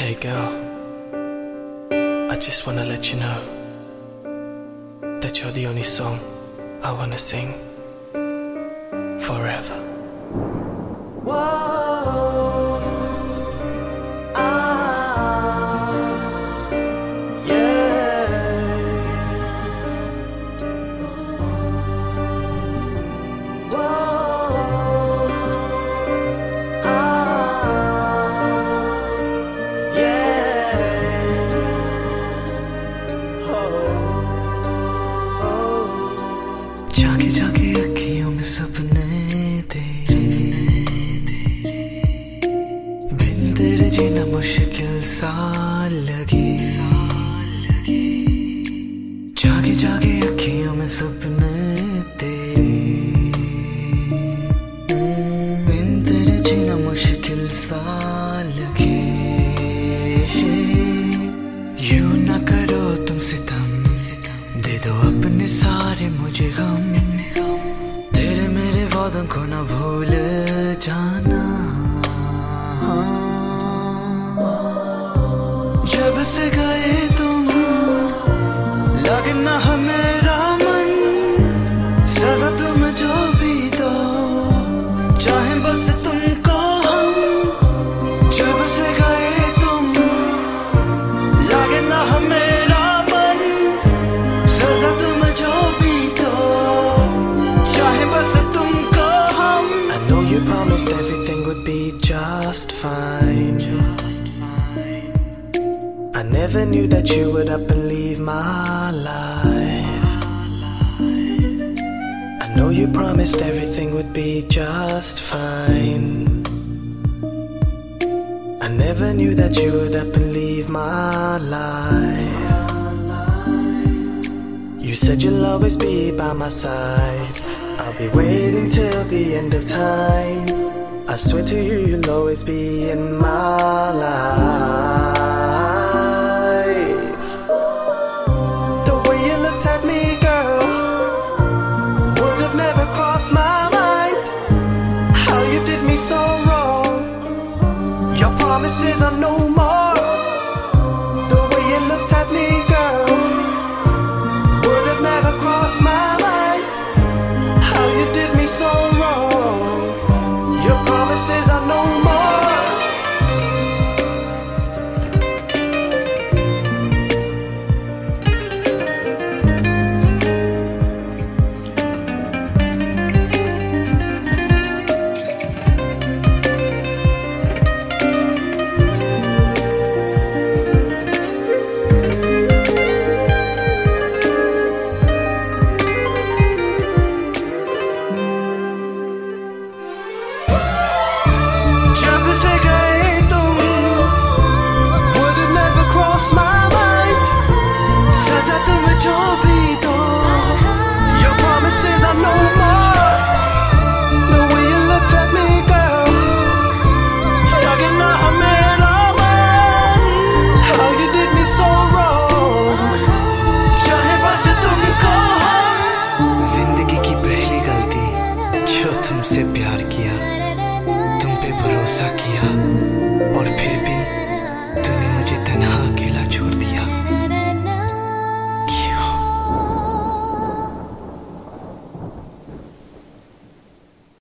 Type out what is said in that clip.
Hey girl, I just wanna let you know that you're the only song I wanna sing forever. Whoa, जागे जागे अखियों में सपने तेरे, बिन तेरे जीना मुश्किल सा लगे। जागे जागे अखियों में सपने तेरे, बिन तेरे जीना मुश्किल सा लगे। यूं ना करो तुम सितम, दे दो अपने सारे मुझे गम। तेरे मेरे वादों को ना भूल जाना। जब से गए तुम लगे ना मेरा मन, सजा तुम जो भी दो चाहे बस तुमको हम। जब से गए तुम लगे ना मेरा मन, सजा तुम जो भी दो चाहे बस तुमको हम। I know you promised everything would be just fine. I never knew that you would up and leave my life. I know you promised everything would be just fine. I never knew that you would up and leave my life. You said you'll always be by my side. I'll be waiting till the end of time. I swear to you, you'll always be in my life. The way you looked at me, girl, would have never crossed my mind. How you did me so wrong. Your promises are no more. The way you looked at me, girl, would have never crossed my mind. How you did me so wrong. Your promises are no more. जब से गए तुम would have never crossed my mind. सजा तुम जो भी दो, your promises are no more. The way you looked at me, girl, लगे ना मेरा मन. How you did me so wrong. चाहे बस तुमको हम. जिंदगी की पहली गलती जो तुमसे प्यार किया, तुम पे भरोसा किया।